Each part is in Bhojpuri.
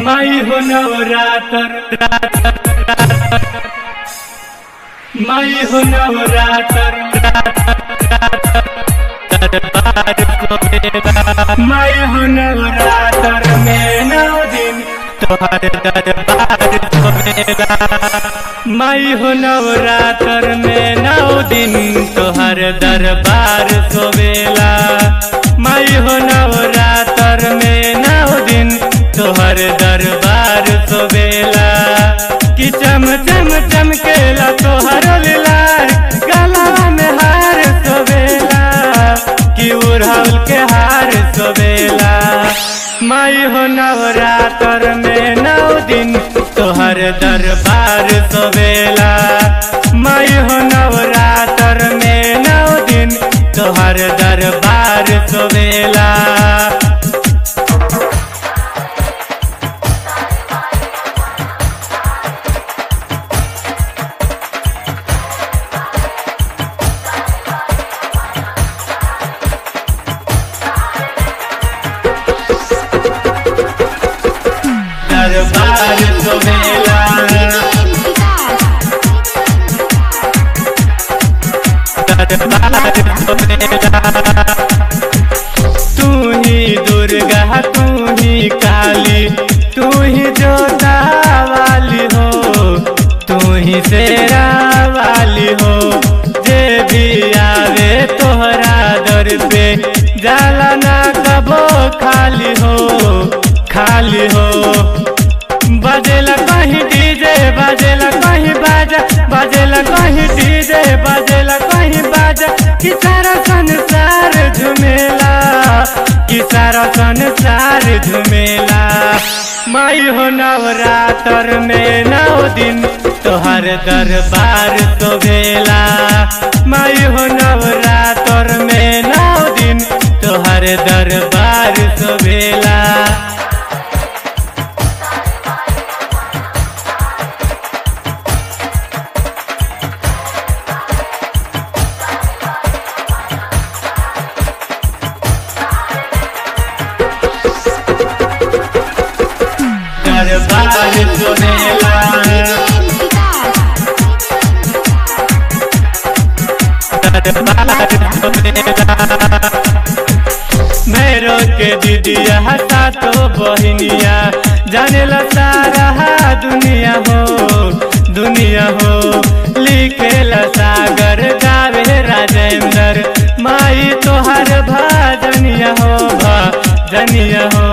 माई हो नवरात्र माई हो नवरात्र माई हो नवरात्र में 9 दिन तोहर दरबार सोवेला। माई हो नवरात्र में 9 दिन तोहर दरबार सोवेला। माई हो नवरात्र में 9 दिन तोहर दरबार सोवेला। कि चम चम चमकेला तोहर लाल गला में हार सोवेला। कि उड़ाउल के हार सोवेला। माई हो नवरात्र में 9 दिन तोहर दरबार सोवेला। माई हो नवरात्र में 9 दिन तोहर दरबार सोवेला। दरबार सोवेला दरबार सोवेला। तू ही दुर्गा तू ही काली तू ही जोधा वाली हो। तू ही शेरा वाली हो। जे भी आवे तोहरा दर पे जाला ना कबो खाली हो खाली हो। बजेला कहीं डीजे बजेला कहीं बाजा बजेला कहीं डीजे बजेला कहीं बाजा। कि सारा संसार झुमेला कि सारा संसार झुमेला। माई हो नवरात्र में 9 दिन तोहर दरबार सोवेला। माई हो नवरात्र में 9 दिन तोहर दरबार सोवेला। दरबार सोवेला दरबार सोवेला। भैरो के दीदिया सातो बहिनिया जानेला सारा दुनिया हो। लिखेला सागर गावे राजेंद्र माई तोहर भजनिया हो।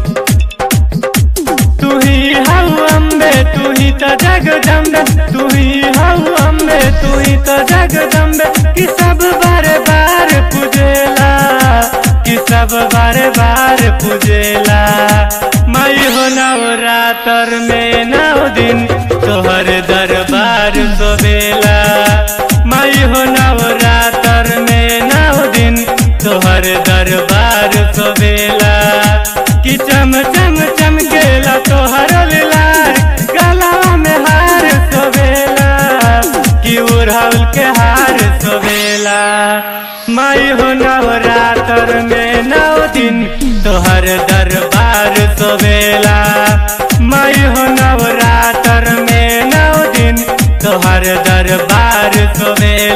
तू ही हऊ अम्बे तू ही तो जगदम्बे तू ही हऊ अम्बे तू ही तो जगदम्बे। कि सब बार बार पूजेला कि सब बार बार पूजेला। माई हो नवरात्र में 9 दिन तोहर दरबार सोवेला। माई हो नवरात्र में 9 दिन तोहर दरबार सोवेला। कि चम चम चमकेला तोहर लाल गला में हार सोवेला। कि उड़ाउल के हार सोवेला। माई हो नवरात्र में 9 दिन तोहर दरबार सोवेला। माई हो नवरात्र में 9 दिन तोहर दरबार सोवेला।